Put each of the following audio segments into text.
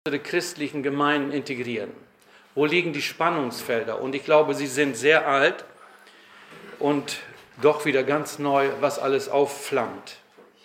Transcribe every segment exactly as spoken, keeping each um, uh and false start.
unsere christlichen Gemeinden integrieren? Wo liegen die Spannungsfelder? Und ich glaube, sie sind sehr alt und doch wieder ganz neu, was alles aufflammt.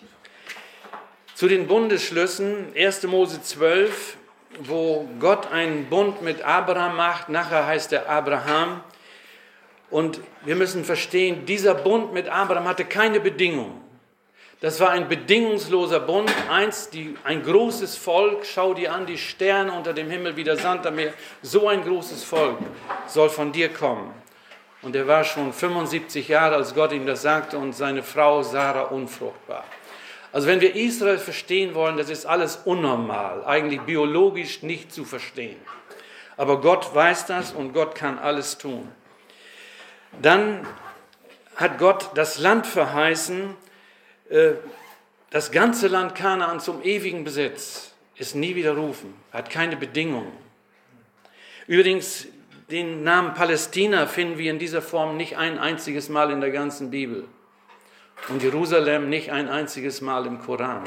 Zu den Bundesschlüssen, erster Mose zwölf, wo Gott einen Bund mit Abraham macht, nachher heißt er Abraham. Und wir müssen verstehen, dieser Bund mit Abraham hatte keine Bedingungen. Das war ein bedingungsloser Bund. Eins, die, ein großes Volk, schau dir an, die Sterne unter dem Himmel wie der Sand am Meer. So ein großes Volk soll von dir kommen. Und er war schon fünfundsiebzig Jahre, als Gott ihm das sagte, und seine Frau Sarah unfruchtbar. Also wenn wir Israel verstehen wollen, das ist alles unnormal, eigentlich biologisch nicht zu verstehen. Aber Gott weiß das und Gott kann alles tun. Dann hat Gott das Land verheißen, das ganze Land Kanaan zum ewigen Besitz, ist nie widerrufen, hat keine Bedingungen. Übrigens, den Namen Palästina finden wir in dieser Form nicht ein einziges Mal in der ganzen Bibel. Und Jerusalem nicht ein einziges Mal im Koran.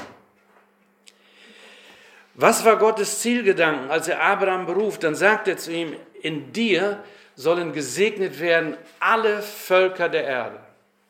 Was war Gottes Zielgedanken, als er Abraham beruft? Dann sagt er zu ihm, in dir sollen gesegnet werden alle Völker der Erde.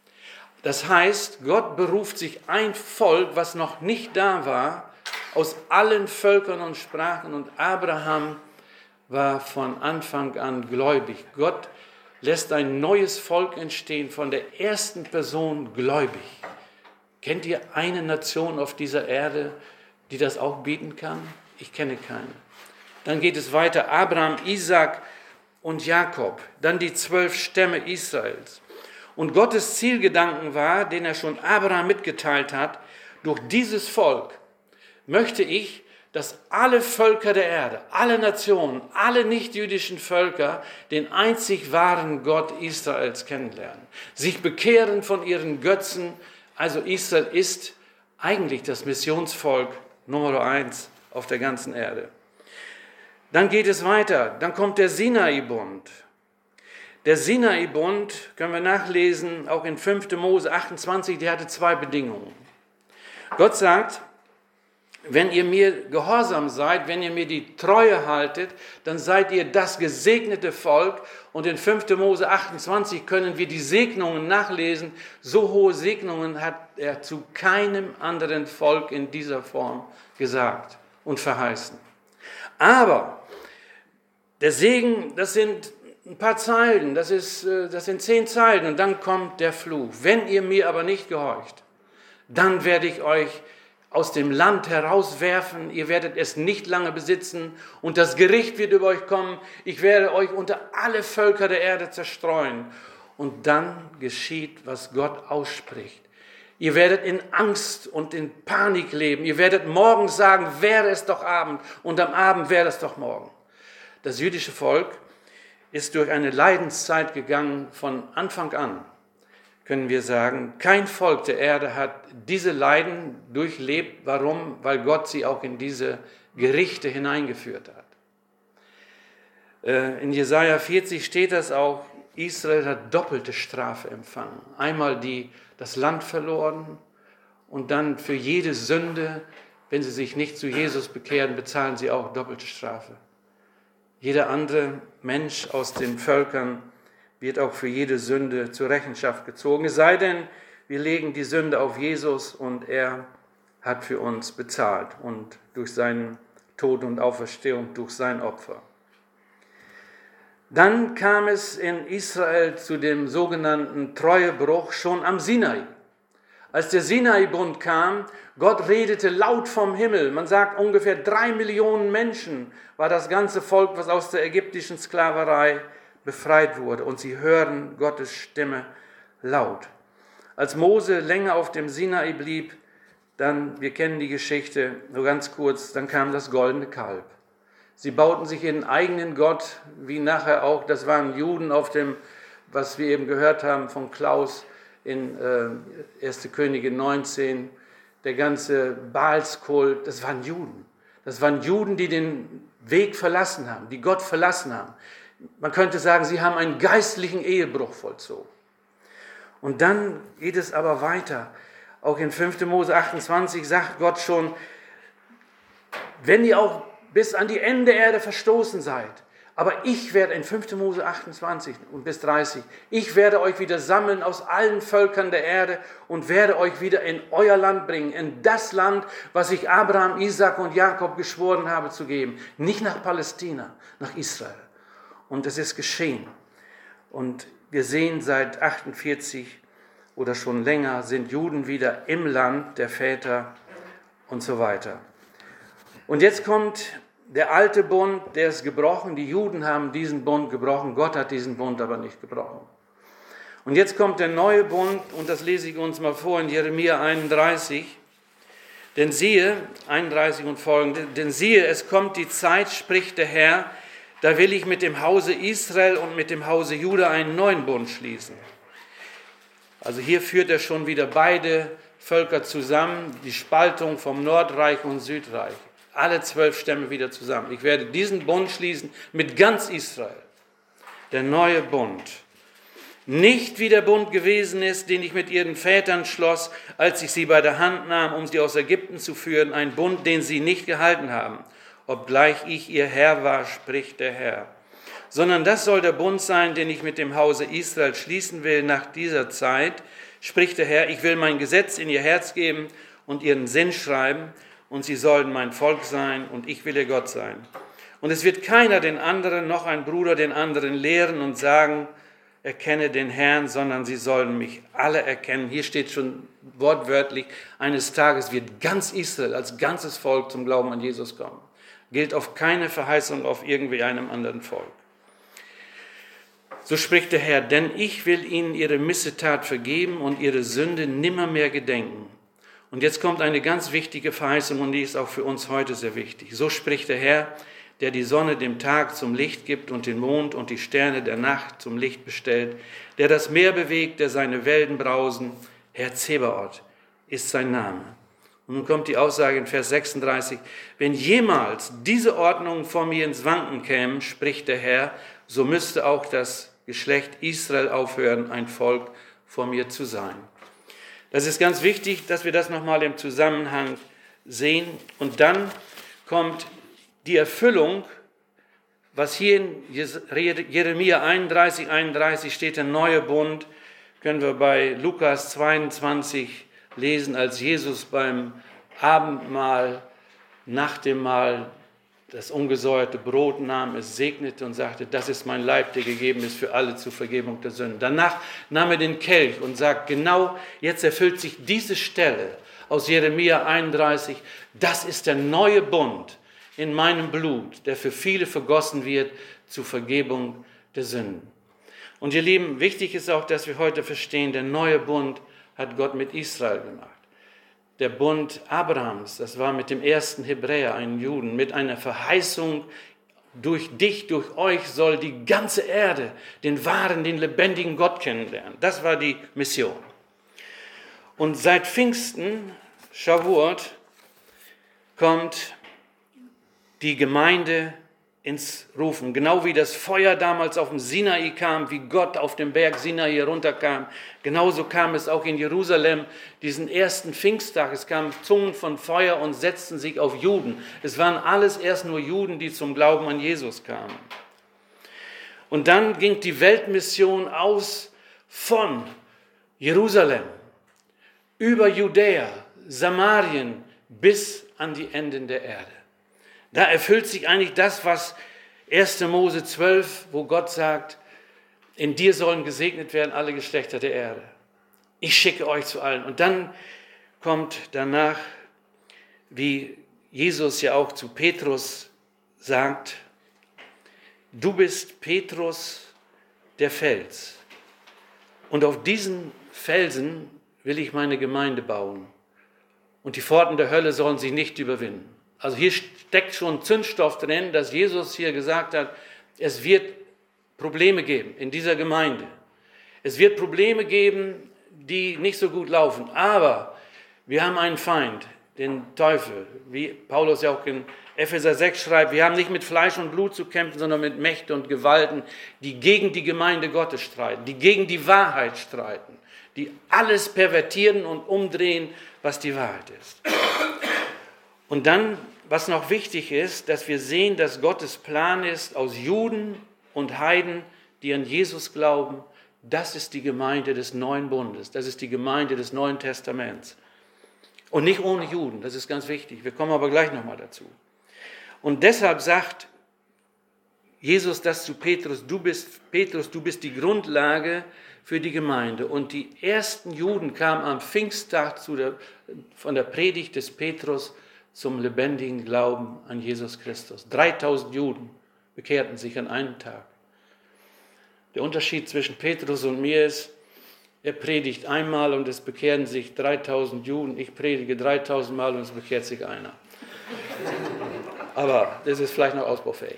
Das heißt, Gott beruft sich ein Volk, was noch nicht da war, aus allen Völkern und Sprachen. Und Abraham war von Anfang an gläubig. Gott lässt ein neues Volk entstehen, von der ersten Person gläubig. Kennt ihr eine Nation auf dieser Erde, die das auch bieten kann? Ich kenne keine. Dann geht es weiter. Abraham, Isaak und Jakob. Dann die zwölf Stämme Israels. Und Gottes Zielgedanken war, den er schon Abraham mitgeteilt hat, durch dieses Volk möchte ich, dass alle Völker der Erde, alle Nationen, alle nichtjüdischen Völker den einzig wahren Gott Israels kennenlernen, sich bekehren von ihren Götzen. Also Israel ist eigentlich das Missionsvolk Nummer eins auf der ganzen Erde. Dann geht es weiter, dann kommt der Sinai-Bund. Der Sinai-Bund, können wir nachlesen, auch in fünfter Mose achtundzwanzig, der hatte zwei Bedingungen. Gott sagt, wenn ihr mir gehorsam seid, wenn ihr mir die Treue haltet, dann seid ihr das gesegnete Volk. Und in fünfter Mose achtundzwanzig können wir die Segnungen nachlesen. So hohe Segnungen hat er zu keinem anderen Volk in dieser Form gesagt und verheißen. Aber der Segen, das sind ein paar Zeilen, das, ist, das sind zehn Zeilen und dann kommt der Fluch. Wenn ihr mir aber nicht gehorcht, dann werde ich euch aus dem Land herauswerfen, ihr werdet es nicht lange besitzen und das Gericht wird über euch kommen, ich werde euch unter alle Völker der Erde zerstreuen. Und dann geschieht, was Gott ausspricht. Ihr werdet in Angst und in Panik leben, ihr werdet morgens sagen, wäre es doch Abend und am Abend wäre es doch morgen. Das jüdische Volk ist durch eine Leidenszeit gegangen von Anfang an, können wir sagen. Kein Volk der Erde hat diese Leiden durchlebt. Warum? Weil Gott sie auch in diese Gerichte hineingeführt hat. In Jesaja vierzig steht das auch, Israel hat doppelte Strafe empfangen. Einmal die, das Land verloren und dann für jede Sünde, wenn sie sich nicht zu Jesus bekehren, bezahlen sie auch doppelte Strafe. Jeder andere Mensch aus den Völkern wird auch für jede Sünde zur Rechenschaft gezogen. Es sei denn, wir legen die Sünde auf Jesus und er hat für uns bezahlt und durch seinen Tod und Auferstehung, durch sein Opfer. Dann kam es in Israel zu dem sogenannten Treuebruch schon am Sinai. Als der Sinai-Bund kam, Gott redete laut vom Himmel. Man sagt, ungefähr drei Millionen Menschen war das ganze Volk, was aus der ägyptischen Sklaverei befreit wurde. Und sie hören Gottes Stimme laut. Als Mose länger auf dem Sinai blieb, dann, wir kennen die Geschichte, nur ganz kurz, dann kam das goldene Kalb. Sie bauten sich ihren eigenen Gott, wie nachher auch, das waren Juden auf dem, was wir eben gehört haben von Klaus, in äh, erster Könige neunzehn, der ganze Baalskult, das waren Juden. Das waren Juden, die den Weg verlassen haben, die Gott verlassen haben. Man könnte sagen, sie haben einen geistlichen Ehebruch vollzogen. Und dann geht es aber weiter. Auch in fünfter Mose achtundzwanzig sagt Gott schon, wenn ihr auch bis an die Ende der Erde verstoßen seid. Aber ich werde in fünfter Mose achtundzwanzig und bis dreißig, ich werde euch wieder sammeln aus allen Völkern der Erde und werde euch wieder in euer Land bringen, in das Land, was ich Abraham, Isaak und Jakob geschworen habe zu geben. Nicht nach Palästina, nach Israel. Und es ist geschehen. Und wir sehen, seit achtundvierzig oder schon länger sind Juden wieder im Land der Väter und so weiter. Und jetzt kommt der alte Bund, der ist gebrochen. Die Juden haben diesen Bund gebrochen. Gott hat diesen Bund aber nicht gebrochen. Und jetzt kommt der neue Bund, und das lese ich uns mal vor in Jeremia einunddreißig. Denn siehe, einunddreißig und folgende, denn siehe, es kommt die Zeit, spricht der Herr, da will ich mit dem Hause Israel und mit dem Hause Juda einen neuen Bund schließen. Also hier führt er schon wieder beide Völker zusammen, die Spaltung vom Nordreich und Südreich. Alle zwölf Stämme wieder zusammen. Ich werde diesen Bund schließen mit ganz Israel. Der neue Bund. Nicht wie der Bund gewesen ist, den ich mit ihren Vätern schloss, als ich sie bei der Hand nahm, um sie aus Ägypten zu führen. Ein Bund, den sie nicht gehalten haben, obgleich ich ihr Herr war, spricht der Herr. Sondern das soll der Bund sein, den ich mit dem Hause Israel schließen will nach dieser Zeit, spricht der Herr. Ich will mein Gesetz in ihr Herz geben und ihren Sinn schreiben, und sie sollen mein Volk sein, und ich will ihr Gott sein. Und es wird keiner den anderen, noch ein Bruder den anderen lehren und sagen, erkenne den Herrn, sondern sie sollen mich alle erkennen. Hier steht schon wortwörtlich, eines Tages wird ganz Israel als ganzes Volk zum Glauben an Jesus kommen. Gilt auf keine Verheißung auf irgendwie einem anderen Volk. So spricht der Herr, denn ich will ihnen ihre Missetat vergeben und ihre Sünde nimmermehr gedenken. Und jetzt kommt eine ganz wichtige Verheißung, und die ist auch für uns heute sehr wichtig. So spricht der Herr, der die Sonne dem Tag zum Licht gibt und den Mond und die Sterne der Nacht zum Licht bestellt, der das Meer bewegt, der seine Wellen brausen. Herr Zebaoth ist sein Name. Und nun kommt die Aussage in Vers sechsunddreißig, wenn jemals diese Ordnungen vor mir ins Wanken kämen, spricht der Herr, so müsste auch das Geschlecht Israel aufhören, ein Volk vor mir zu sein. Das ist ganz wichtig, dass wir das nochmal im Zusammenhang sehen. Und dann kommt die Erfüllung, was hier in Jeremia einunddreißig, einunddreißig steht, der neue Bund, können wir bei Lukas zweiundzwanzig lesen, als Jesus beim Abendmahl, nach dem Mahl, das ungesäuerte Brot nahm, es segnete und sagte, das ist mein Leib, der gegeben ist für alle zur Vergebung der Sünden. Danach nahm er den Kelch und sagt, genau jetzt erfüllt sich diese Stelle aus Jeremia einunddreißig, das ist der neue Bund in meinem Blut, der für viele vergossen wird zur Vergebung der Sünden. Und ihr Lieben, wichtig ist auch, dass wir heute verstehen, der neue Bund hat Gott mit Israel gemacht. Der Bund Abrahams, das war mit dem ersten Hebräer, einen Juden, mit einer Verheißung, durch dich, durch euch soll die ganze Erde den wahren, den lebendigen Gott kennenlernen. Das war die Mission. Und seit Pfingsten, Shavuot, kommt die Gemeinde ins Rufen. Genau wie das Feuer damals auf dem Sinai kam, wie Gott auf dem Berg Sinai herunterkam, genauso kam es auch in Jerusalem, diesen ersten Pfingsttag. Es kamen Zungen von Feuer und setzten sich auf Juden. Es waren alles erst nur Juden, die zum Glauben an Jesus kamen. Und dann ging die Weltmission aus von Jerusalem über Judäa, Samarien bis an die Enden der Erde. Da erfüllt sich eigentlich das, was erster Mose zwölf, wo Gott sagt, in dir sollen gesegnet werden alle Geschlechter der Erde. Ich schicke euch zu allen. Und dann kommt danach, wie Jesus ja auch zu Petrus sagt, du bist Petrus, der Fels. Und auf diesen Felsen will ich meine Gemeinde bauen. Und die Pforten der Hölle sollen sie nicht überwinden. Also hier steckt schon Zündstoff drin, dass Jesus hier gesagt hat, es wird Probleme geben in dieser Gemeinde. Es wird Probleme geben, die nicht so gut laufen. Aber wir haben einen Feind, den Teufel. Wie Paulus ja auch in Epheser sechs schreibt, wir haben nicht mit Fleisch und Blut zu kämpfen, sondern mit Mächten und Gewalten, die gegen die Gemeinde Gottes streiten, die gegen die Wahrheit streiten, die alles pervertieren und umdrehen, was die Wahrheit ist. Und dann was noch wichtig ist, dass wir sehen, dass Gottes Plan ist, aus Juden und Heiden, die an Jesus glauben, das ist die Gemeinde des neuen Bundes, das ist die Gemeinde des Neuen Testaments. Und nicht ohne Juden, das ist ganz wichtig. Wir kommen aber gleich nochmal dazu. Und deshalb sagt Jesus das zu Petrus, du bist, Petrus, du bist die Grundlage für die Gemeinde. Und die ersten Juden kamen am Pfingsttag zu der, von der Predigt des Petrus zum lebendigen Glauben an Jesus Christus. dreitausend Juden bekehrten sich an einem Tag. Der Unterschied zwischen Petrus und mir ist, er predigt einmal und es bekehren sich dreitausend Juden. Ich predige dreitausend Mal und es bekehrt sich einer. Aber das ist vielleicht noch ausbaufähig.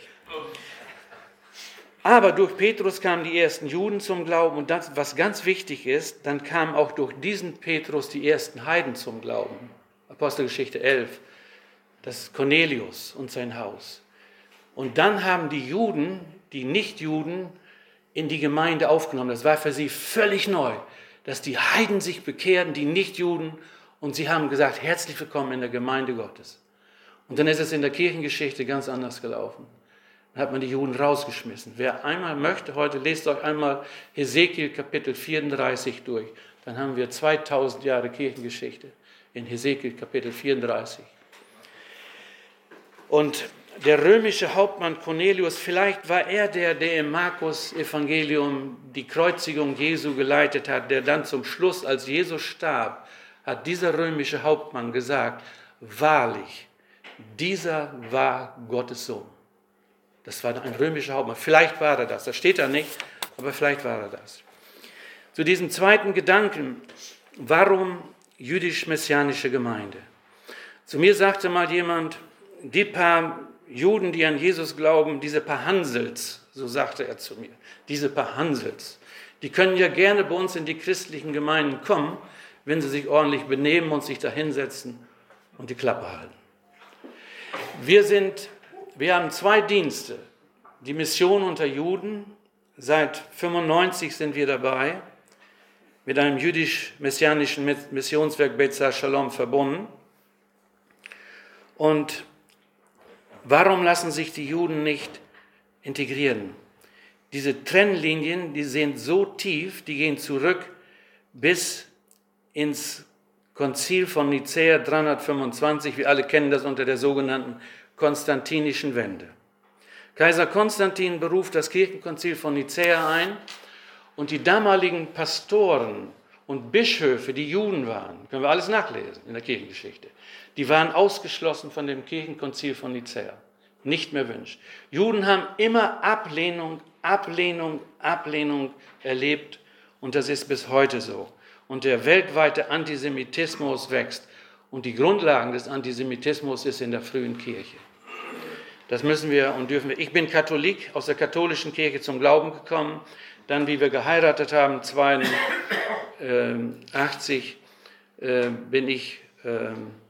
Aber durch Petrus kamen die ersten Juden zum Glauben und das, was ganz wichtig ist, dann kamen auch durch diesen Petrus die ersten Heiden zum Glauben. Apostelgeschichte elf, das ist Cornelius und sein Haus. Und dann haben die Juden, die Nichtjuden, in die Gemeinde aufgenommen. Das war für sie völlig neu, dass die Heiden sich bekehrten, die Nichtjuden, und sie haben gesagt, herzlich willkommen in der Gemeinde Gottes. Und dann ist es in der Kirchengeschichte ganz anders gelaufen. Dann hat man die Juden rausgeschmissen. Wer einmal möchte, heute lest euch einmal Hesekiel Kapitel vierunddreißig durch. Dann haben wir zweitausend Jahre Kirchengeschichte in Hesekiel Kapitel vierunddreißig. Und der römische Hauptmann Cornelius, vielleicht war er der, der im Markus-Evangelium die Kreuzigung Jesu geleitet hat, der dann zum Schluss, als Jesus starb, hat dieser römische Hauptmann gesagt, wahrlich, dieser war Gottes Sohn. Das war ein römischer Hauptmann. Vielleicht war er das, das steht da nicht, aber vielleicht war er das. Zu diesem zweiten Gedanken, warum jüdisch-messianische Gemeinde? Zu mir sagte mal jemand, die paar Juden, die an Jesus glauben, diese paar Hansels, so sagte er zu mir, diese paar Hansels, die können ja gerne bei uns in die christlichen Gemeinden kommen, wenn sie sich ordentlich benehmen und sich da hinsetzen und die Klappe halten. Wir sind, wir haben zwei Dienste, die Mission unter Juden, seit fünfundneunzig sind wir dabei, mit einem jüdisch-messianischen Missionswerk Beit Shalom verbunden. Und warum lassen sich die Juden nicht integrieren? Diese Trennlinien, die sind so tief, die gehen zurück bis ins Konzil von Nicäa dreihundertfünfundzwanzig. Wir alle kennen das unter der sogenannten Konstantinischen Wende. Kaiser Konstantin beruft das Kirchenkonzil von Nicäa ein und die damaligen Pastoren und Bischöfe, die Juden waren, können wir alles nachlesen in der Kirchengeschichte, die waren ausgeschlossen von dem Kirchenkonzil von Nicäa, nicht mehr wünscht. Juden haben immer Ablehnung, Ablehnung, Ablehnung erlebt und das ist bis heute so. Und der weltweite Antisemitismus wächst und die Grundlagen des Antisemitismus ist in der frühen Kirche. Das müssen wir und dürfen wir. Ich bin Katholik, aus der katholischen Kirche zum Glauben gekommen, dann wie wir geheiratet haben, zweiundachtzig, äh, bin ich äh,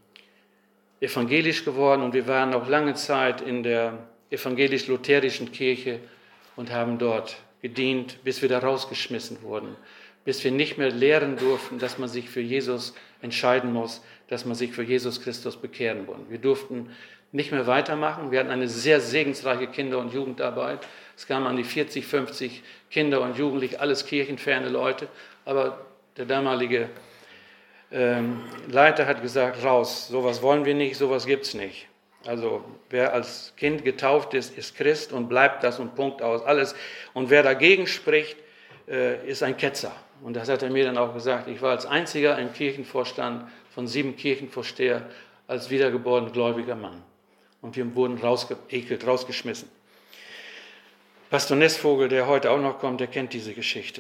evangelisch geworden und wir waren noch lange Zeit in der evangelisch-lutherischen Kirche und haben dort gedient, bis wir da rausgeschmissen wurden, bis wir nicht mehr lehren durften, dass man sich für Jesus entscheiden muss, dass man sich für Jesus Christus bekehren muss. Wir durften nicht mehr weitermachen. Wir hatten eine sehr segensreiche Kinder- und Jugendarbeit. Es kamen an die vierzig, fünfzig Kinder und Jugendliche, alles kirchenferne Leute, aber der damalige Ähm, Leiter hat gesagt, raus, sowas wollen wir nicht, sowas gibt es nicht. Also wer als Kind getauft ist, ist Christ und bleibt das und Punkt aus, alles. Und wer dagegen spricht, äh, ist ein Ketzer. Und das hat er mir dann auch gesagt. Ich war als einziger im Kirchenvorstand von sieben Kirchenvorsteher als wiedergeborener gläubiger Mann. Und wir wurden rausgeekelt, rausgeschmissen. Pastor Nessvogel, der heute auch noch kommt, der kennt diese Geschichte.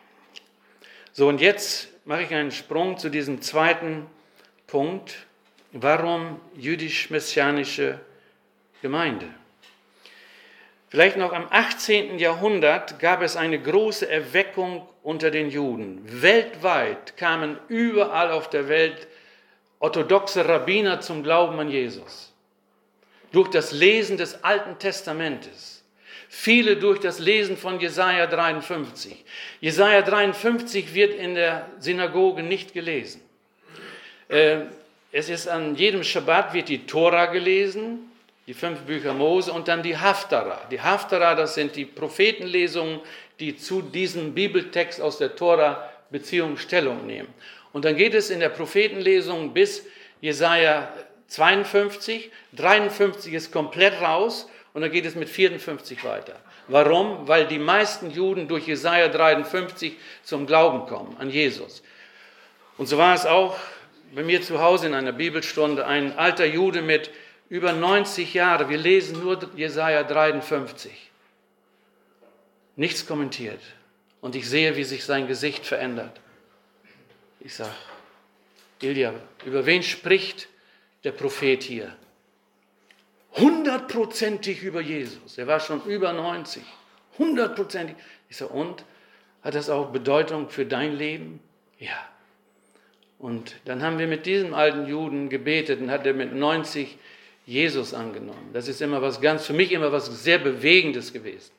So, und jetzt mache ich einen Sprung zu diesem zweiten Punkt. Warum jüdisch-messianische Gemeinde? Vielleicht noch am achtzehnten Jahrhundert gab es eine große Erweckung unter den Juden. Weltweit kamen überall auf der Welt orthodoxe Rabbiner zum Glauben an Jesus. Durch das Lesen des Alten Testamentes. Viele durch das Lesen von Jesaja dreiundfünfzig. Jesaja dreiundfünfzig wird in der Synagoge nicht gelesen. Äh, es ist an jedem Schabbat wird die Tora gelesen, die fünf Bücher Mose und dann die Haftara. Die Haftara, das sind die Prophetenlesungen, die zu diesem Bibeltext aus der Tora Beziehung Stellung nehmen. Und dann geht es in der Prophetenlesung bis Jesaja zweiundfünfzig, dreiundfünfzig ist komplett raus und dann geht es mit vierundfünfzig weiter. Warum? Weil die meisten Juden durch Jesaja dreiundfünfzig zum Glauben kommen, an Jesus. Und so war es auch bei mir zu Hause in einer Bibelstunde, ein alter Jude mit über neunzig Jahren, wir lesen nur Jesaja dreiundfünfzig. Nichts kommentiert. Und ich sehe, wie sich sein Gesicht verändert. Ich sage, Ilja, über wen spricht der Prophet hier? Hundertprozentig über Jesus. Er war schon über neunzig. Hundertprozentig. Ich sage, und? Hat das auch Bedeutung für dein Leben? Ja. Und dann haben wir mit diesem alten Juden gebetet und hat er mit neunzig Jesus angenommen. Das ist immer was ganz, für mich immer was sehr Bewegendes gewesen.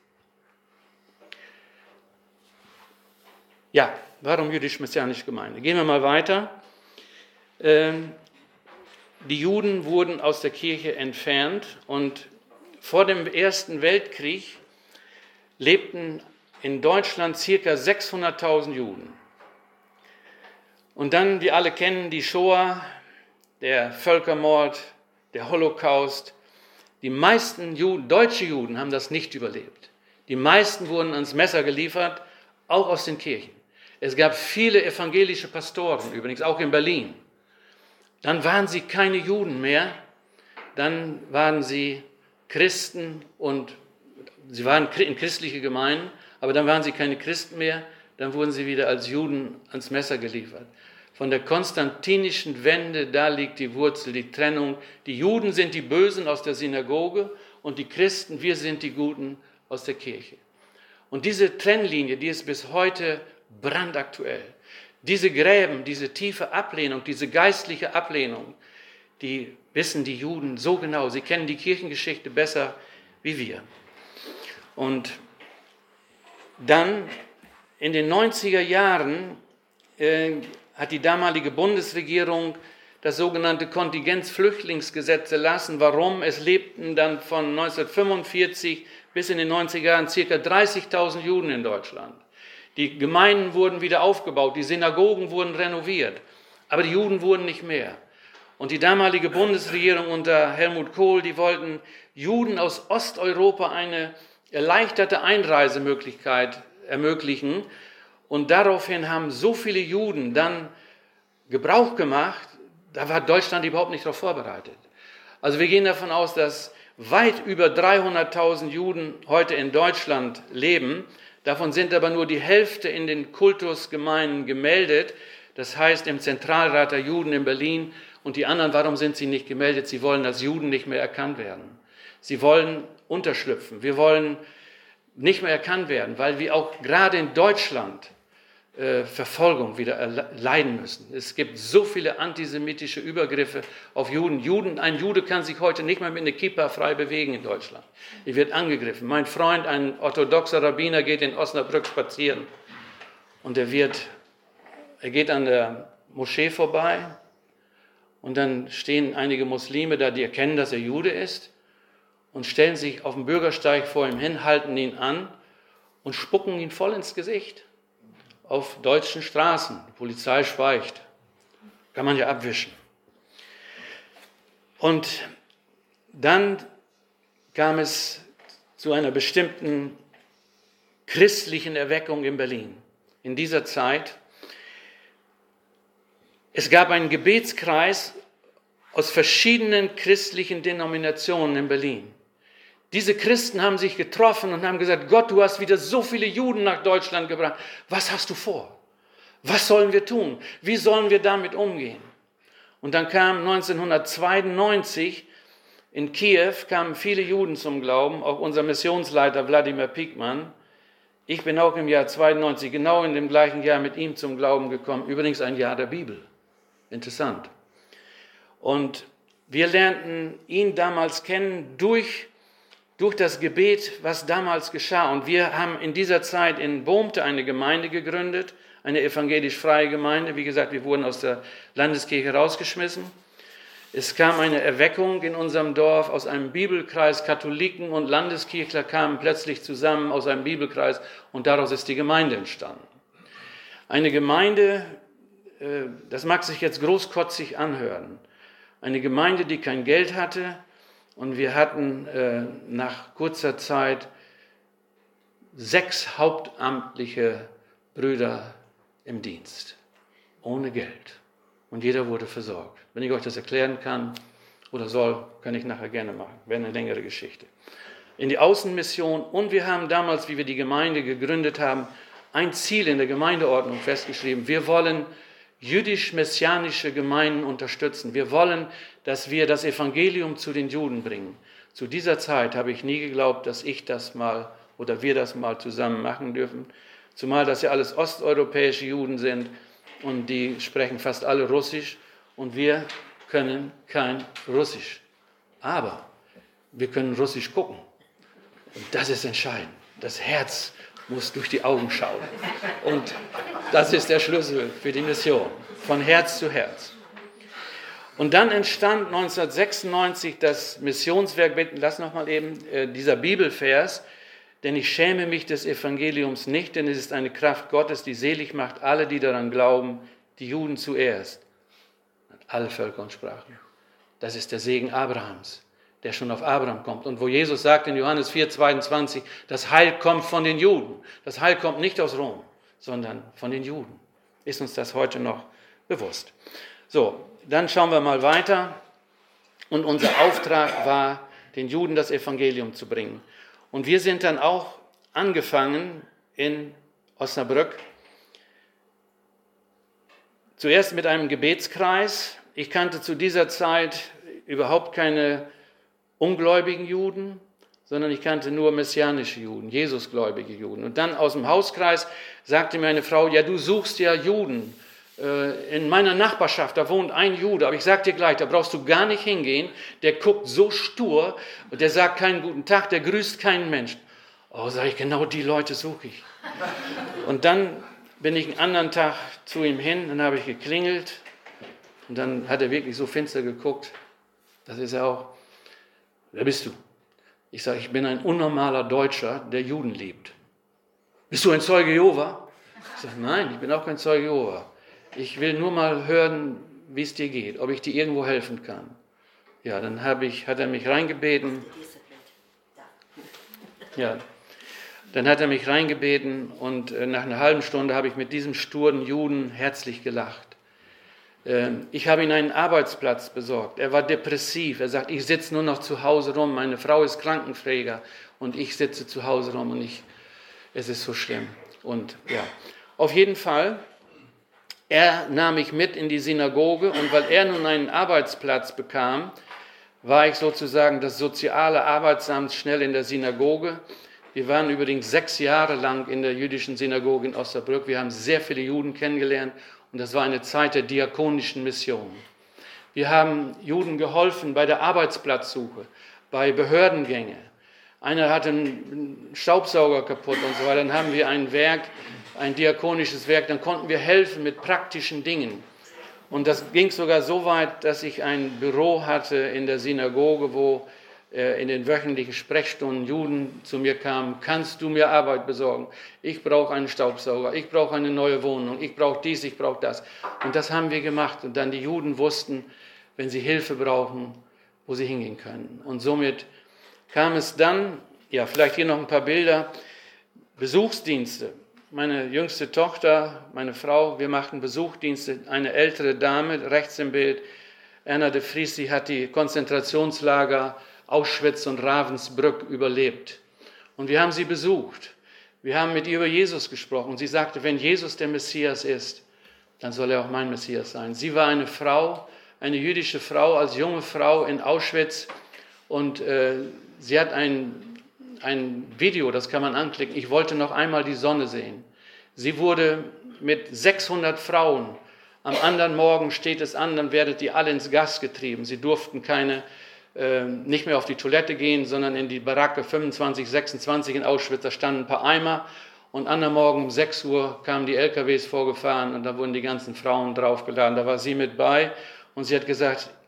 Ja, warum jüdisch-messianische Gemeinde? Gehen wir mal weiter. Ähm, die Juden wurden aus der Kirche entfernt und vor dem Ersten Weltkrieg lebten in Deutschland circa sechshunderttausend Juden. Und dann, wir alle kennen die Shoah, der Völkermord, der Holocaust. Die meisten Juden, deutsche Juden haben das nicht überlebt. Die meisten wurden ans Messer geliefert, auch aus den Kirchen. Es gab viele evangelische Pastoren, übrigens auch in Berlin. Dann waren sie keine Juden mehr, dann waren sie Christen und sie waren in christliche Gemeinden, aber dann waren sie keine Christen mehr, dann wurden sie wieder als Juden ans Messer geliefert. Von der konstantinischen Wende, da liegt die Wurzel, die Trennung. Die Juden sind die Bösen aus der Synagoge und die Christen, wir sind die Guten aus der Kirche. Und diese Trennlinie, die ist bis heute brandaktuell. Diese Gräben, diese tiefe Ablehnung, diese geistliche Ablehnung, die wissen die Juden so genau. Sie kennen die Kirchengeschichte besser wie wir. Und dann in den neunziger Jahren äh, hat die damalige Bundesregierung das sogenannte Kontingenzflüchtlingsgesetz erlassen. Warum? Es lebten dann von neunzehnhundertfünfundvierzig bis in den neunziger Jahren ca. dreißigtausend Juden in Deutschland. Die Gemeinden wurden wieder aufgebaut, die Synagogen wurden renoviert, aber die Juden wurden nicht mehr. Und die damalige Bundesregierung unter Helmut Kohl, die wollten Juden aus Osteuropa eine erleichterte Einreisemöglichkeit ermöglichen. Und daraufhin haben so viele Juden dann Gebrauch gemacht, da war Deutschland überhaupt nicht darauf vorbereitet. Also wir gehen davon aus, dass weit über dreihunderttausend Juden heute in Deutschland leben. Davon sind aber nur die Hälfte in den Kultusgemeinden gemeldet. Das heißt im Zentralrat der Juden in Berlin. Und die anderen, warum sind sie nicht gemeldet? Sie wollen als Juden nicht mehr erkannt werden. Sie wollen unterschlüpfen. Wir wollen nicht mehr erkannt werden, weil wir auch gerade in Deutschland äh, Verfolgung wieder erleiden müssen. Es gibt so viele antisemitische Übergriffe auf Juden. Juden. Ein Jude kann sich heute nicht mehr mit einer Kippa frei bewegen in Deutschland. Er wird angegriffen. Mein Freund, ein orthodoxer Rabbiner, geht in Osnabrück spazieren und er wird, er geht an der Moschee vorbei und dann stehen einige Muslime da, die erkennen, dass er Jude ist und stellen sich auf dem Bürgersteig vor ihm hin, halten ihn an und spucken ihn voll ins Gesicht. Auf deutschen Straßen. Die Polizei schweigt. Kann man ja abwischen. Und dann kam es zu einer bestimmten christlichen Erweckung in Berlin. In dieser Zeit. Es gab einen Gebetskreis aus verschiedenen christlichen Denominationen in Berlin. Diese Christen haben sich getroffen und haben gesagt, Gott, du hast wieder so viele Juden nach Deutschland gebracht. Was hast du vor? Was sollen wir tun? Wie sollen wir damit umgehen? Und dann kam neunzehnhundertzweiundneunzig in Kiew, kamen viele Juden zum Glauben, auch unser Missionsleiter Wladimir Piekman. Ich bin auch im Jahr zweiundneunzig, genau in dem gleichen Jahr mit ihm zum Glauben gekommen. Übrigens ein Jahr der Bibel. Interessant. Und wir lernten ihn damals kennen durch durch das Gebet, was damals geschah. Und wir haben in dieser Zeit in Bohmte eine Gemeinde gegründet, eine evangelisch-freie Gemeinde. Wie gesagt, wir wurden aus der Landeskirche rausgeschmissen. Es kam eine Erweckung in unserem Dorf aus einem Bibelkreis. Katholiken und Landeskirchler kamen plötzlich zusammen aus einem Bibelkreis und daraus ist die Gemeinde entstanden. Eine Gemeinde, das mag sich jetzt großkotzig anhören, eine Gemeinde, die kein Geld hatte, und wir hatten nach kurzer Zeit sechs hauptamtliche Brüder im Dienst, ohne Geld. Und jeder wurde versorgt. Wenn ich euch das erklären kann oder soll, kann ich nachher gerne machen. Wäre eine längere Geschichte. In die Außenmission. Und wir haben damals, wie wir die Gemeinde gegründet haben, ein Ziel in der Gemeindeordnung festgeschrieben. Wir wollen jüdisch-messianische Gemeinden unterstützen. Wir wollen, dass wir das Evangelium zu den Juden bringen. Zu dieser Zeit habe ich nie geglaubt, dass ich das mal oder wir das mal zusammen machen dürfen. Zumal das ja alles osteuropäische Juden sind. Und die sprechen fast alle Russisch und wir können kein Russisch. Aber wir können Russisch gucken. Und das ist entscheidend. Das Herz muss durch die Augen schauen. Und das ist der Schlüssel für die Mission, von Herz zu Herz. Und dann entstand neunzehnhundertsechsundneunzig das Missionswerk, lass noch mal eben, äh, dieser Bibelvers, denn ich schäme mich des Evangeliums nicht, denn es ist eine Kraft Gottes, die selig macht alle, die daran glauben, die Juden zuerst. Alle Völker und Sprachen. Das ist der Segen Abrahams, der schon auf Abraham kommt. Und wo Jesus sagt in Johannes vier, zweiundzwanzig, das Heil kommt von den Juden. Das Heil kommt nicht aus Rom, sondern von den Juden. Ist uns das heute noch bewusst? So, dann schauen wir mal weiter. Und unser Auftrag war, den Juden das Evangelium zu bringen. Und wir sind dann auch angefangen in Osnabrück, zuerst mit einem Gebetskreis. Ich kannte zu dieser Zeit überhaupt keine ungläubigen Juden, sondern ich kannte nur messianische Juden, Jesusgläubige Juden. Und dann aus dem Hauskreis sagte mir eine Frau, ja, du suchst ja Juden. In meiner Nachbarschaft, da wohnt ein Jude, aber ich sage dir gleich, da brauchst du gar nicht hingehen, der guckt so stur und der sagt keinen guten Tag, der grüßt keinen Menschen. Oh, sage ich, genau die Leute suche ich. Und dann bin ich einen anderen Tag zu ihm hin, dann habe ich geklingelt und dann hat er wirklich so finster geguckt, das ist er auch. Wer bist du? Ich sage, ich bin ein unnormaler Deutscher, der Juden liebt. Bist du ein Zeuge Jehova? Ich sage, nein, ich bin auch kein Zeuge Jehova. Ich will nur mal hören, wie es dir geht, ob ich dir irgendwo helfen kann. Ja, dann habe ich, hat er mich reingebeten. Ja, dann hat er mich reingebeten und nach einer halben Stunde habe ich mit diesem sturen Juden herzlich gelacht. Ich habe ihm einen Arbeitsplatz besorgt. Er war depressiv. Er sagt, ich sitze nur noch zu Hause rum. Meine Frau ist Krankenpfleger und ich sitze zu Hause rum und ich, es ist so schlimm. Und ja, auf jeden Fall. Er nahm mich mit in die Synagoge und weil er nun einen Arbeitsplatz bekam, war ich sozusagen das soziale Arbeitsamt schnell in der Synagoge. Wir waren übrigens sechs Jahre lang in der jüdischen Synagoge in Osnabrück. Wir haben sehr viele Juden kennengelernt und das war eine Zeit der diakonischen Mission. Wir haben Juden geholfen bei der Arbeitsplatzsuche, bei Behördengänge. Einer hatte einen Staubsauger kaputt und so weiter. Dann haben wir ein Werk, ein diakonisches Werk, dann konnten wir helfen mit praktischen Dingen. Und das ging sogar so weit, dass ich ein Büro hatte in der Synagoge, wo äh, in den wöchentlichen Sprechstunden Juden zu mir kamen, kannst du mir Arbeit besorgen? Ich brauche einen Staubsauger, ich brauche eine neue Wohnung, ich brauche dies, ich brauche das. Und das haben wir gemacht. Und dann die Juden wussten, wenn sie Hilfe brauchen, wo sie hingehen können. Und somit kam es dann, ja, vielleicht hier noch ein paar Bilder, Besuchsdienste. Meine jüngste Tochter, meine Frau, wir machten Besuchsdienste. Eine ältere Dame, rechts im Bild, Erna de Vries, sie hat die Konzentrationslager Auschwitz und Ravensbrück überlebt. Und wir haben sie besucht. Wir haben mit ihr über Jesus gesprochen. Sie sagte, wenn Jesus der Messias ist, dann soll er auch mein Messias sein. Sie war eine Frau, eine jüdische Frau, als junge Frau in Auschwitz. Und äh, sie hat ein Ein Video, das kann man anklicken. Ich wollte noch einmal die Sonne sehen. Sie wurde mit sechshundert Frauen, am anderen Morgen steht es an, dann werdet ihr alle ins Gas getrieben. Sie durften keine, äh, nicht mehr auf die Toilette gehen, sondern in die Baracke fünfundzwanzig, sechsundzwanzig in Auschwitz. Da standen ein paar Eimer und am anderen Morgen um sechs Uhr kamen die L K Ws vorgefahren und da wurden die ganzen Frauen draufgeladen. Da war sie mit bei und sie hat gesagt,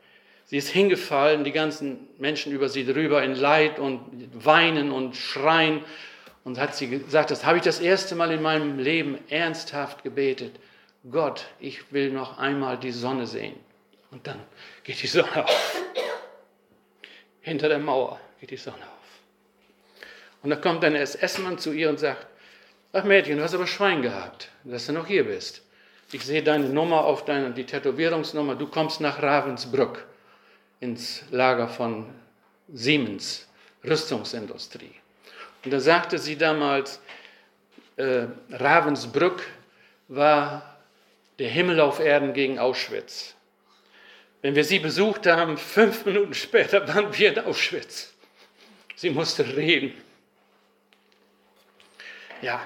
Sie ist hingefallen, die ganzen Menschen über sie drüber in Leid und Weinen und Schreien. Und hat sie gesagt, das habe ich das erste Mal in meinem Leben ernsthaft gebetet. Gott, ich will noch einmal die Sonne sehen. Und dann geht die Sonne auf. Hinter der Mauer geht die Sonne auf. Und da kommt ein S S-Mann zu ihr und sagt, ach Mädchen, du hast aber Schwein gehabt, dass du noch hier bist. Ich sehe deine Nummer auf deiner, die Tätowierungsnummer, du kommst nach Ravensbrück ins Lager von Siemens, Rüstungsindustrie. Und da sagte sie damals, äh, Ravensbrück war der Himmel auf Erden gegen Auschwitz. Wenn wir sie besucht haben, fünf Minuten später waren wir in Auschwitz. Sie musste reden. Ja.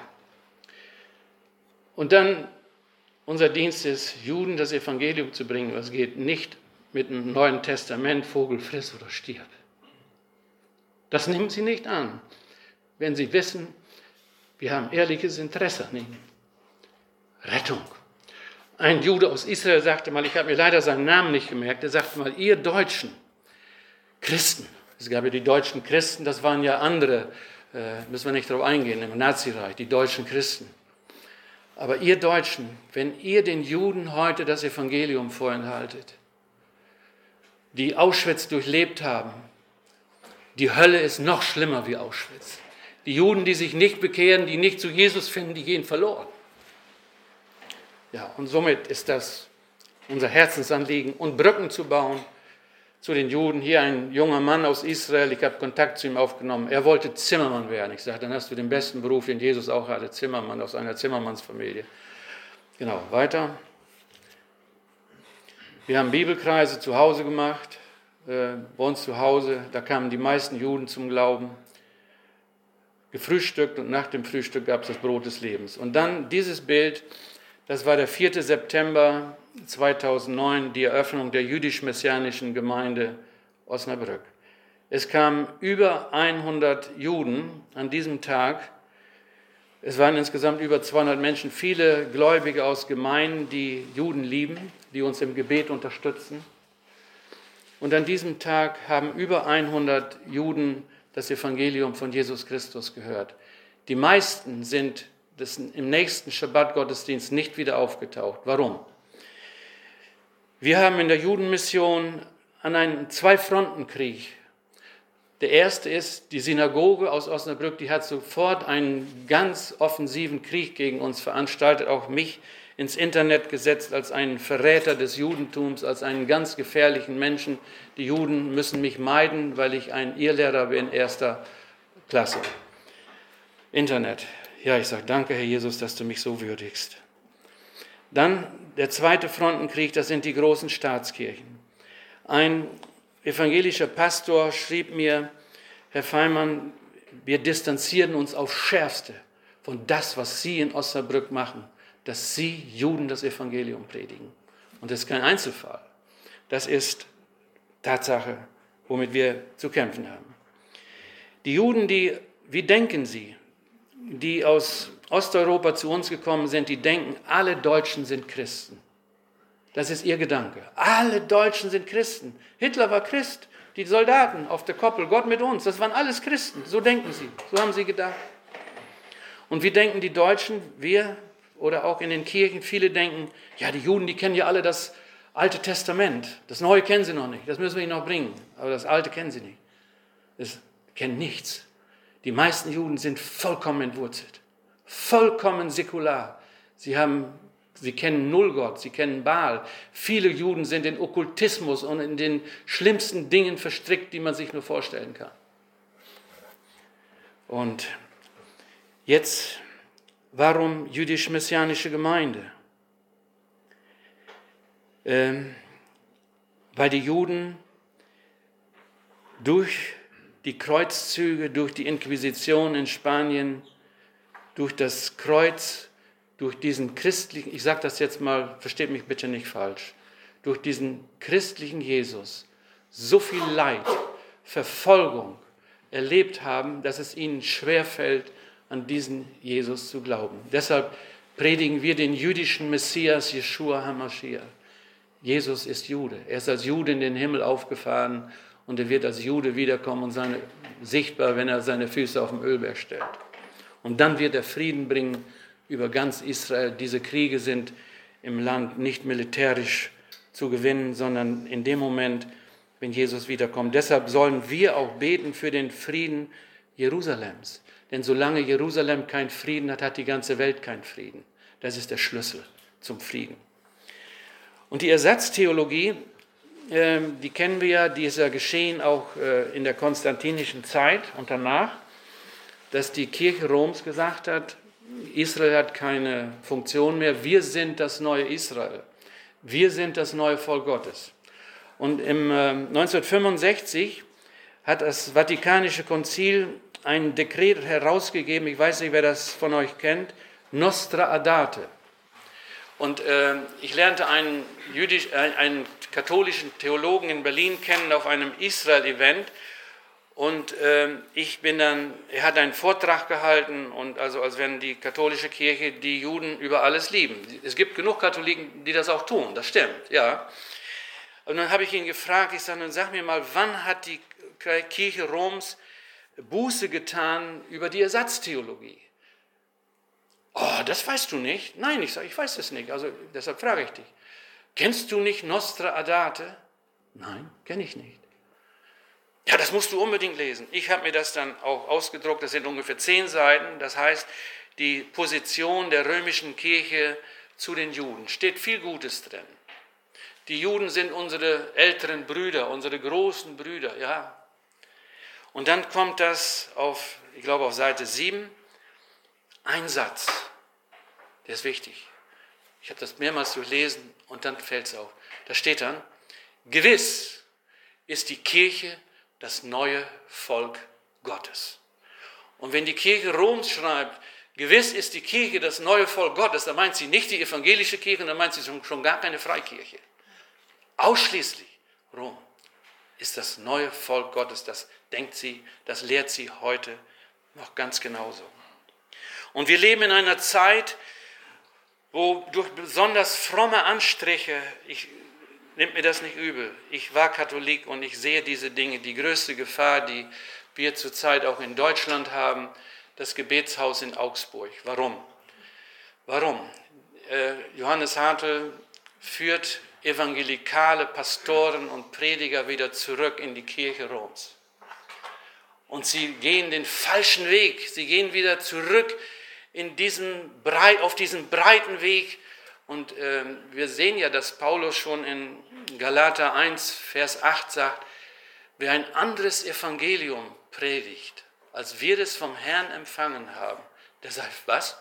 Und dann, unser Dienst ist, Juden das Evangelium zu bringen. Es geht nicht mit dem Neuen Testament, Vogel friss oder stirb. Das nehmen sie nicht an, wenn sie wissen, wir haben ehrliches Interesse an ihnen. Rettung. Ein Jude aus Israel sagte mal, ich habe mir leider seinen Namen nicht gemerkt, er sagte mal, ihr Deutschen, Christen, es gab ja die deutschen Christen, das waren ja andere, äh, müssen wir nicht darauf eingehen, im Nazireich, die deutschen Christen. Aber ihr Deutschen, wenn ihr den Juden heute das Evangelium vorenthaltet, die Auschwitz durchlebt haben, die Hölle ist noch schlimmer wie Auschwitz. Die Juden, die sich nicht bekehren, die nicht zu Jesus finden, die gehen verloren. Ja, und somit ist das unser Herzensanliegen, und Brücken zu bauen zu den Juden. Hier ein junger Mann aus Israel, ich habe Kontakt zu ihm aufgenommen, er wollte Zimmermann werden. Ich sagte, dann hast du den besten Beruf, den Jesus auch hatte, Zimmermann, aus einer Zimmermannsfamilie. Genau, weiter. Wir haben Bibelkreise zu Hause gemacht, äh, bei uns zu Hause, da kamen die meisten Juden zum Glauben. Gefrühstückt und nach dem Frühstück gab es das Brot des Lebens. Und dann dieses Bild, das war der vierte September zweitausendneun, die Eröffnung der jüdisch-messianischen Gemeinde Osnabrück. Es kamen über hundert Juden an diesem Tag. Es waren insgesamt über zweihundert Menschen, viele Gläubige aus Gemeinden, die Juden lieben, die uns im Gebet unterstützen. Und an diesem Tag haben über hundert Juden das Evangelium von Jesus Christus gehört. Die meisten sind das im nächsten Schabbat-Gottesdienst nicht wieder aufgetaucht. Warum? Wir haben in der Judenmission an einen Zwei-Fronten-Krieg. Der erste ist, die Synagoge aus Osnabrück, die hat sofort einen ganz offensiven Krieg gegen uns veranstaltet, auch mich ins Internet gesetzt als einen Verräter des Judentums, als einen ganz gefährlichen Menschen. Die Juden müssen mich meiden, weil ich ein Irrlehrer bin, erster Klasse. Internet. Ja, ich sage, danke, Herr Jesus, dass du mich so würdigst. Dann der zweite Frontenkrieg, das sind die großen Staatskirchen. Ein evangelischer Pastor schrieb mir, Herr Feimann, wir distanzieren uns aufs Schärfste von das, was Sie in Osnabrück machen, dass Sie Juden das Evangelium predigen. Und das ist kein Einzelfall. Das ist Tatsache, womit wir zu kämpfen haben. Die Juden, die, wie denken sie, die aus Osteuropa zu uns gekommen sind, die denken, alle Deutschen sind Christen. Das ist ihr Gedanke. Alle Deutschen sind Christen. Hitler war Christ. Die Soldaten auf der Koppel, Gott mit uns, das waren alles Christen. So denken sie, so haben sie gedacht. Und wie denken die Deutschen, wir oder auch in den Kirchen, viele denken, ja, die Juden, die kennen ja alle das Alte Testament. Das Neue kennen sie noch nicht, das müssen wir ihnen noch bringen. Aber das Alte kennen sie nicht. Das kennen nichts. Die meisten Juden sind vollkommen entwurzelt, vollkommen säkular. Sie haben, sie kennen null Gott, sie kennen Baal. Viele Juden sind in Okkultismus und in den schlimmsten Dingen verstrickt, die man sich nur vorstellen kann. Und jetzt, warum jüdisch-messianische Gemeinde? Ähm, weil die Juden durch die Kreuzzüge, durch die Inquisition in Spanien, durch das Kreuz, durch diesen christlichen, ich sage das jetzt mal, versteht mich bitte nicht falsch, durch diesen christlichen Jesus so viel Leid, Verfolgung erlebt haben, dass es ihnen schwerfällt, an diesen Jesus zu glauben. Deshalb predigen wir den jüdischen Messias, Jeschua HaMashiach. Jesus ist Jude. Er ist als Jude in den Himmel aufgefahren und er wird als Jude wiederkommen und seine, sichtbar, wenn er seine Füße auf dem Ölberg stellt. Und dann wird er Frieden bringen über ganz Israel. Diese Kriege sind im Land nicht militärisch zu gewinnen, sondern in dem Moment, wenn Jesus wiederkommt. Deshalb sollen wir auch beten für den Frieden Jerusalems. Denn solange Jerusalem keinen Frieden hat, hat die ganze Welt keinen Frieden. Das ist der Schlüssel zum Frieden. Und die Ersatztheologie, äh, die kennen wir ja, die ist ja geschehen auch äh, in der konstantinischen Zeit und danach, dass die Kirche Roms gesagt hat, Israel hat keine Funktion mehr, wir sind das neue Israel. Wir sind das neue Volk Gottes. Und im äh, neunzehnhundertfünfundsechzig hat das Vatikanische Konzil ein Dekret herausgegeben, ich weiß nicht, wer das von euch kennt, Nostra Aetate. Und äh, ich lernte einen, jüdisch, äh, einen katholischen Theologen in Berlin kennen auf einem Israel-Event. Und äh, ich bin dann, er hat einen Vortrag gehalten, und also als wenn die katholische Kirche die Juden über alles lieben. Es gibt genug Katholiken, die das auch tun, das stimmt, ja. Und dann habe ich ihn gefragt, ich sage, sag mir mal, wann hat die Kirche Roms Buße getan über die Ersatztheologie? Oh, das weißt du nicht? Nein, ich sage, ich weiß das nicht, also deshalb frage ich dich. Kennst du nicht Nostra Aetate? Nein, kenne ich nicht. Ja, das musst du unbedingt lesen. Ich habe mir das dann auch ausgedruckt, das sind ungefähr zehn Seiten, das heißt, die Position der römischen Kirche zu den Juden, steht viel Gutes drin. Die Juden sind unsere älteren Brüder, unsere großen Brüder, ja. Und dann kommt das auf, ich glaube auf Seite sieben, ein Satz, der ist wichtig. Ich habe das mehrmals durchlesen und dann fällt es auf. Da steht dann, gewiss ist die Kirche das neue Volk Gottes. Und wenn die Kirche Roms schreibt, gewiss ist die Kirche das neue Volk Gottes, dann meint sie nicht die evangelische Kirche, dann meint sie schon gar keine Freikirche. Ausschließlich Rom ist das neue Volk Gottes, das denkt sie, das lehrt sie heute noch ganz genauso. Und wir leben in einer Zeit, wo durch besonders fromme Anstriche, ich nehmt mir das nicht übel, ich war Katholik und ich sehe diese Dinge, die größte Gefahr, die wir zurzeit auch in Deutschland haben, das Gebetshaus in Augsburg. Warum? Warum? Äh, Johannes Hartl führt evangelikale Pastoren und Prediger wieder zurück in die Kirche Roms. Und sie gehen den falschen Weg, sie gehen wieder zurück in diesen Brei- auf diesen breiten Weg. Und äh, wir sehen ja, dass Paulus schon in Galater eins, Vers acht sagt, wer ein anderes Evangelium predigt, als wir es vom Herrn empfangen haben, der sagt, was?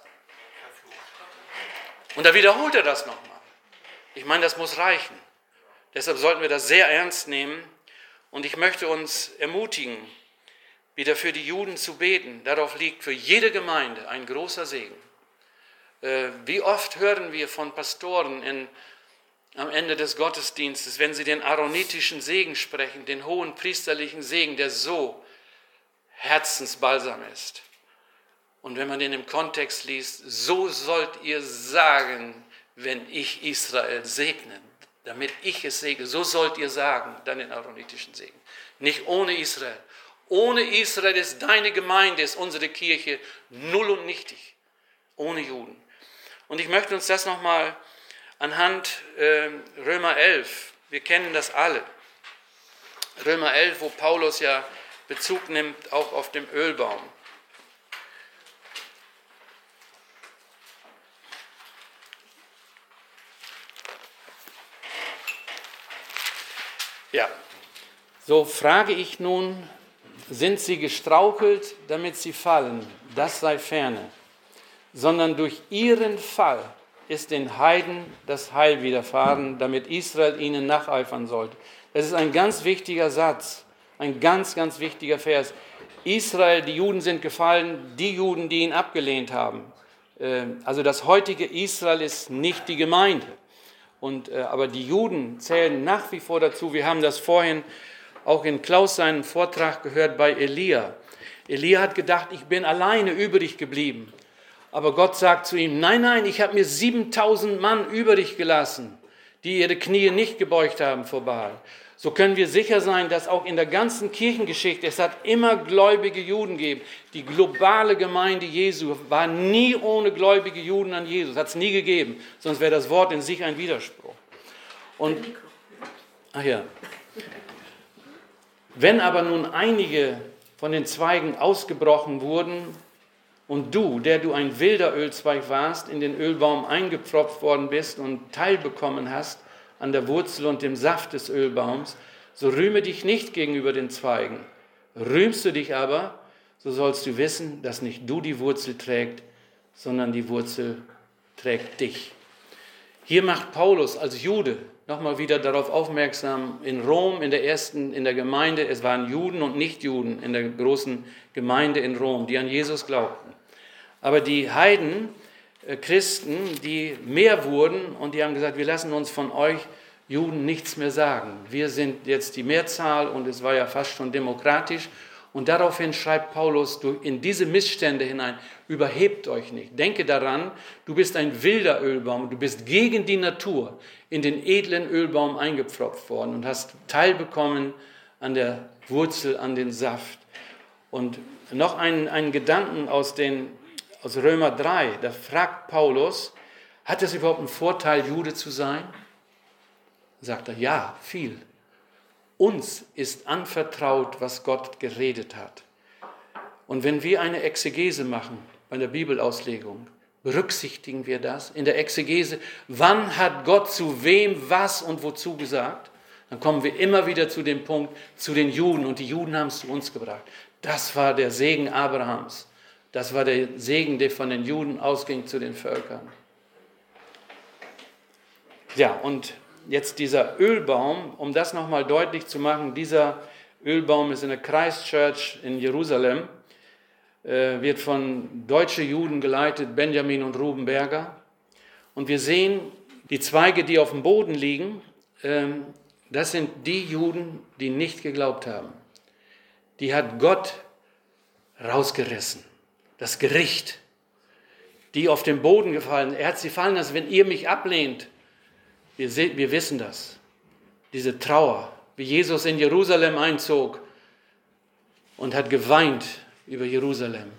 Und da wiederholt er das nochmal. Ich meine, das muss reichen. Deshalb sollten wir das sehr ernst nehmen. Und ich möchte uns ermutigen, wieder für die Juden zu beten. Darauf liegt für jede Gemeinde ein großer Segen. Äh, wie oft hören wir von Pastoren in, am Ende des Gottesdienstes, wenn sie den aaronitischen Segen sprechen, den hohen priesterlichen Segen, der so Herzensbalsam ist. Und wenn man den im Kontext liest, so sollt ihr sagen, wenn ich Israel segne, damit ich es segne, so sollt ihr sagen, dann den aaronitischen Segen. Nicht ohne Israel. Ohne Israel ist deine Gemeinde, ist unsere Kirche null und nichtig. Ohne Juden. Und ich möchte uns das nochmal anhand äh, Römer elf, wir kennen das alle. Römer elf, wo Paulus ja Bezug nimmt, auch auf dem Ölbaum. Ja, so frage ich nun, sind sie gestrauchelt, damit sie fallen? Das sei ferne. Sondern durch ihren Fall ist den Heiden das Heil widerfahren, damit Israel ihnen nacheifern sollte. Das ist ein ganz wichtiger Satz, ein ganz, ganz wichtiger Vers. Israel, die Juden sind gefallen, die Juden, die ihn abgelehnt haben. Also das heutige Israel ist nicht die Gemeinde. Und, aber die Juden zählen nach wie vor dazu. Wir haben das vorhin auch in Klaus seinen Vortrag gehört bei Elia. Elia hat gedacht, ich bin alleine übrig geblieben. Aber Gott sagt zu ihm, nein, nein, ich habe mir siebentausend Mann übrig gelassen. die ihre Knie nicht gebeugt haben vor Baal. So können wir sicher sein, dass auch in der ganzen Kirchengeschichte, es hat immer gläubige Juden gegeben. Die globale Gemeinde Jesu war nie ohne gläubige Juden an Jesus, hat es nie gegeben, sonst wäre das Wort in sich ein Widerspruch. Und, ach ja, wenn aber nun einige von den Zweigen ausgebrochen wurden und du, der du ein wilder Ölzweig warst, in den Ölbaum eingepfropft worden bist und teilbekommen hast an der Wurzel und dem Saft des Ölbaums, so rühme dich nicht gegenüber den Zweigen. Rühmst du dich aber, so sollst du wissen, dass nicht du die Wurzel trägst, sondern die Wurzel trägt dich. Hier macht Paulus als Jude nochmal wieder darauf aufmerksam, in Rom, in der ersten, in der Gemeinde, es waren Juden und Nichtjuden in der großen Gemeinde in Rom, die an Jesus glaubten. Aber die Heiden, äh, Christen, die mehr wurden und die haben gesagt, wir lassen uns von euch Juden nichts mehr sagen. Wir sind jetzt die Mehrzahl und es war ja fast schon demokratisch. Und daraufhin schreibt Paulus in diese Missstände hinein, überhebt euch nicht. Denke daran, du bist ein wilder Ölbaum, du bist gegen die Natur in den edlen Ölbaum eingepfropft worden und hast teilbekommen an der Wurzel, an den Saft. Und noch einen, einen Gedanken aus, den, aus Römer drei, da fragt Paulus, hat es überhaupt einen Vorteil, Jude zu sein? Sagt er, ja, viel. Uns ist anvertraut, was Gott geredet hat. Und wenn wir eine Exegese machen, bei der Bibelauslegung, berücksichtigen wir das in der Exegese, wann hat Gott zu wem, was und wozu gesagt? Dann kommen wir immer wieder zu dem Punkt, zu den Juden. Und die Juden haben es zu uns gebracht. Das war der Segen Abrahams. Das war der Segen, der von den Juden ausging zu den Völkern. Ja, und jetzt dieser Ölbaum, um das nochmal deutlich zu machen, dieser Ölbaum ist in der Christchurch in Jerusalem, äh, wird von deutschen Juden geleitet, Benjamin und Ruben Berger. Und wir sehen die Zweige, die auf dem Boden liegen, äh, das sind die Juden, die nicht geglaubt haben. Die hat Gott rausgerissen, das Gericht, die auf den Boden gefallen. Er hat sie fallen lassen, wenn ihr mich ablehnt. Wir, se- wir wissen das, diese Trauer, wie Jesus in Jerusalem einzog und hat geweint über Jerusalem.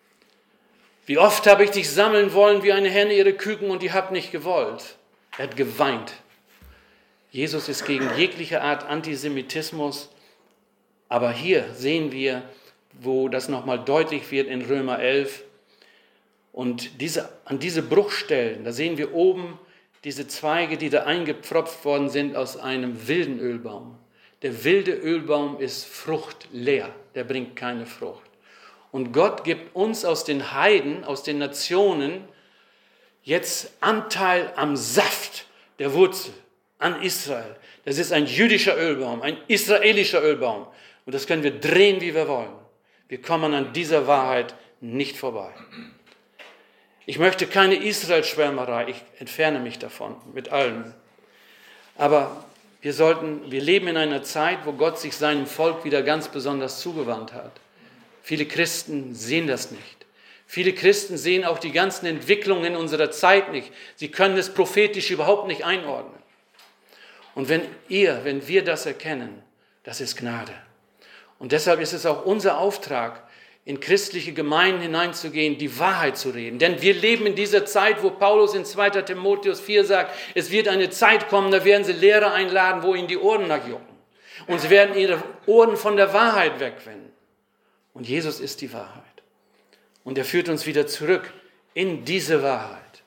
Wie oft habe ich dich sammeln wollen, wie eine Henne ihre Küken, und ihr habt nicht gewollt. Er hat geweint. Jesus ist gegen jegliche Art Antisemitismus, aber hier sehen wir, wo das nochmal deutlich wird in Römer elf. Und diese, an diese Bruchstellen, da sehen wir oben diese Zweige, die da eingepfropft worden sind aus einem wilden Ölbaum. Der wilde Ölbaum ist fruchtleer, der bringt keine Frucht. Und Gott gibt uns aus den Heiden, aus den Nationen, jetzt Anteil am Saft der Wurzel, an Israel. Das ist ein jüdischer Ölbaum, ein israelischer Ölbaum. Und das können wir drehen, wie wir wollen. Wir kommen an dieser Wahrheit nicht vorbei. Ich möchte keine Israel-Schwärmerei, ich entferne mich davon, mit allem. Aber wir sollten, wir leben in einer Zeit, wo Gott sich seinem Volk wieder ganz besonders zugewandt hat. Viele Christen sehen das nicht. Viele Christen sehen auch die ganzen Entwicklungen unserer Zeit nicht. Sie können es prophetisch überhaupt nicht einordnen. Und wenn ihr, wenn wir das erkennen, das ist Gnade. Und deshalb ist es auch unser Auftrag, in christliche Gemeinden hineinzugehen, die Wahrheit zu reden. Denn wir leben in dieser Zeit, wo Paulus in zweiter Timotheus vier sagt, es wird eine Zeit kommen, da werden sie Lehrer einladen, wo ihnen die Ohren nachjucken. Und sie werden ihre Ohren von der Wahrheit wegwenden. Und Jesus ist die Wahrheit. Und er führt uns wieder zurück in diese Wahrheit.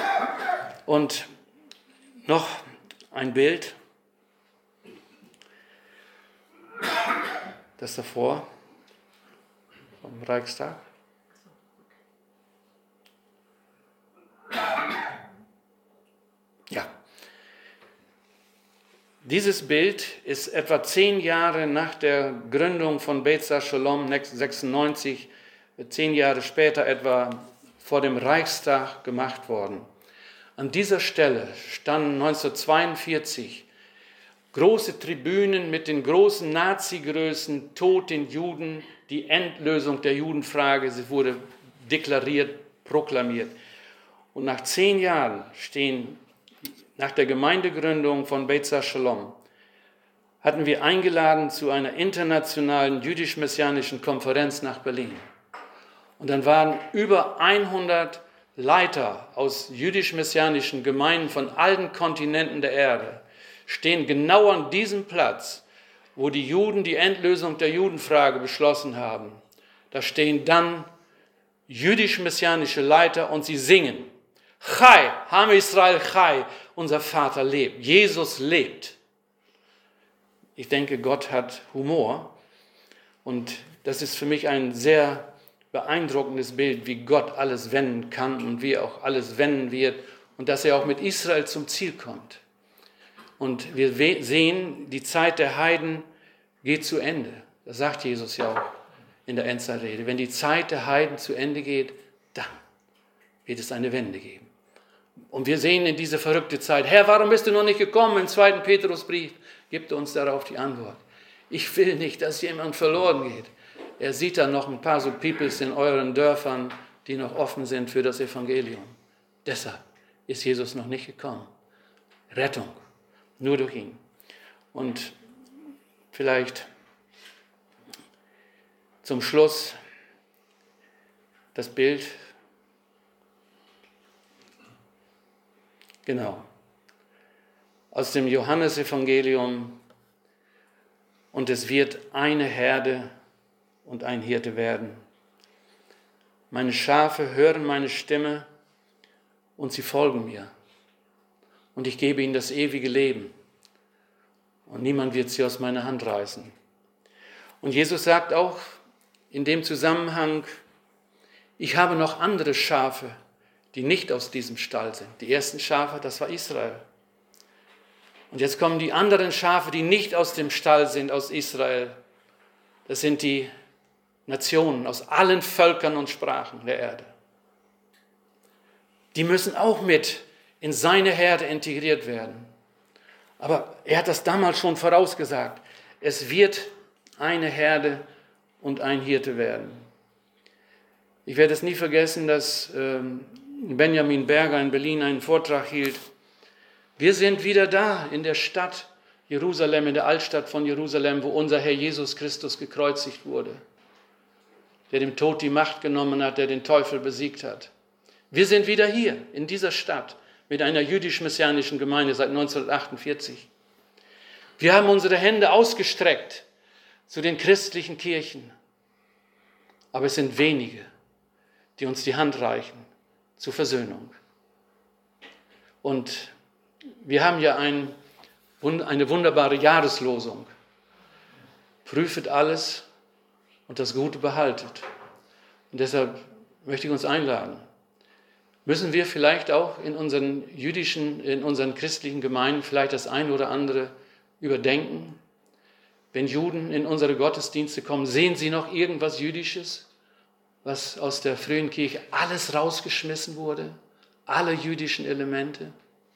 Und noch ein Bild. Das davor. Vom Reichstag. Ja. Dieses Bild ist etwa zehn Jahre nach der Gründung von Beit Shalom sechsundneunzig, zehn Jahre später etwa vor dem Reichstag gemacht worden. An dieser Stelle standen neunzehnhundertzweiundvierzig große Tribünen mit den großen Nazi-Größen, Tod den Juden, die Endlösung der Judenfrage, sie wurde deklariert, proklamiert. Und nach zehn Jahren stehen nach der Gemeindegründung von Beit Shalom, hatten wir eingeladen zu einer internationalen jüdisch-messianischen Konferenz nach Berlin. Und dann waren über hundert Leiter aus jüdisch-messianischen Gemeinden von allen Kontinenten der Erde, stehen genau an diesem Platz, wo die Juden die Endlösung der Judenfrage beschlossen haben. Da stehen dann jüdisch-messianische Leiter und sie singen: Chai, Ham Israel Chai, unser Vater lebt, Jesus lebt. Ich denke, Gott hat Humor und das ist für mich ein sehr beeindruckendes Bild, wie Gott alles wenden kann und wie er auch alles wenden wird und dass er auch mit Israel zum Ziel kommt. Und wir sehen, die Zeit der Heiden geht zu Ende. Das sagt Jesus ja auch in der Endzeitrede. Wenn die Zeit der Heiden zu Ende geht, dann wird es eine Wende geben. Und wir sehen in diese verrückte Zeit: Herr, warum bist du noch nicht gekommen? Im zweiten Petrusbrief gibt er uns darauf die Antwort: Ich will nicht, dass jemand verloren geht. Er sieht da noch ein paar so Peoples in euren Dörfern, die noch offen sind für das Evangelium. Deshalb ist Jesus noch nicht gekommen. Rettung, nur durch ihn. Und vielleicht zum Schluss das Bild. Genau. Aus dem Johannesevangelium: Und es wird eine Herde und ein Hirte werden. Meine Schafe hören meine Stimme und sie folgen mir. Und ich gebe ihnen das ewige Leben. Und niemand wird sie aus meiner Hand reißen. Und Jesus sagt auch in dem Zusammenhang: Ich habe noch andere Schafe, die nicht aus diesem Stall sind. Die ersten Schafe, das war Israel. Und jetzt kommen die anderen Schafe, die nicht aus dem Stall sind, aus Israel. Das sind die Nationen aus allen Völkern und Sprachen der Erde. Die müssen auch mit in seine Herde integriert werden. Aber er hat das damals schon vorausgesagt. Es wird eine Herde und ein Hirte werden. Ich werde es nie vergessen, dass Benjamin Berger in Berlin einen Vortrag hielt. Wir sind wieder da in der Stadt Jerusalem, in der Altstadt von Jerusalem, wo unser Herr Jesus Christus gekreuzigt wurde, der dem Tod die Macht genommen hat, der den Teufel besiegt hat. Wir sind wieder hier in dieser Stadt mit einer jüdisch-messianischen Gemeinde seit neunzehnhundertachtundvierzig. Wir haben unsere Hände ausgestreckt zu den christlichen Kirchen, aber es sind wenige, die uns die Hand reichen zur Versöhnung. Und wir haben ja ein, eine wunderbare Jahreslosung: Prüfet alles und das Gute behaltet. Und deshalb möchte ich uns einladen. Müssen wir vielleicht auch in unseren jüdischen, in unseren christlichen Gemeinden vielleicht das eine oder andere überdenken? Wenn Juden in unsere Gottesdienste kommen, sehen sie noch irgendwas Jüdisches, was aus der frühen Kirche alles rausgeschmissen wurde? Alle jüdischen Elemente?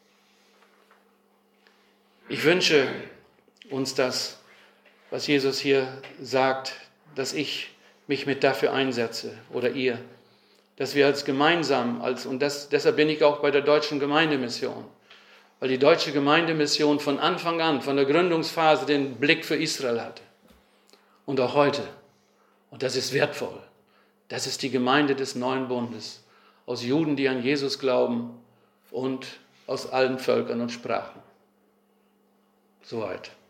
Ich wünsche uns das, was Jesus hier sagt, dass ich mich mit dafür einsetze oder ihr, dass wir als gemeinsam, als, und das, deshalb bin ich auch bei der Deutschen Gemeindemission, weil die Deutsche Gemeindemission von Anfang an, von der Gründungsphase den Blick für Israel hatte und auch heute. Und das ist wertvoll. Das ist die Gemeinde des neuen Bundes, aus Juden, die an Jesus glauben und aus allen Völkern und Sprachen. Soweit.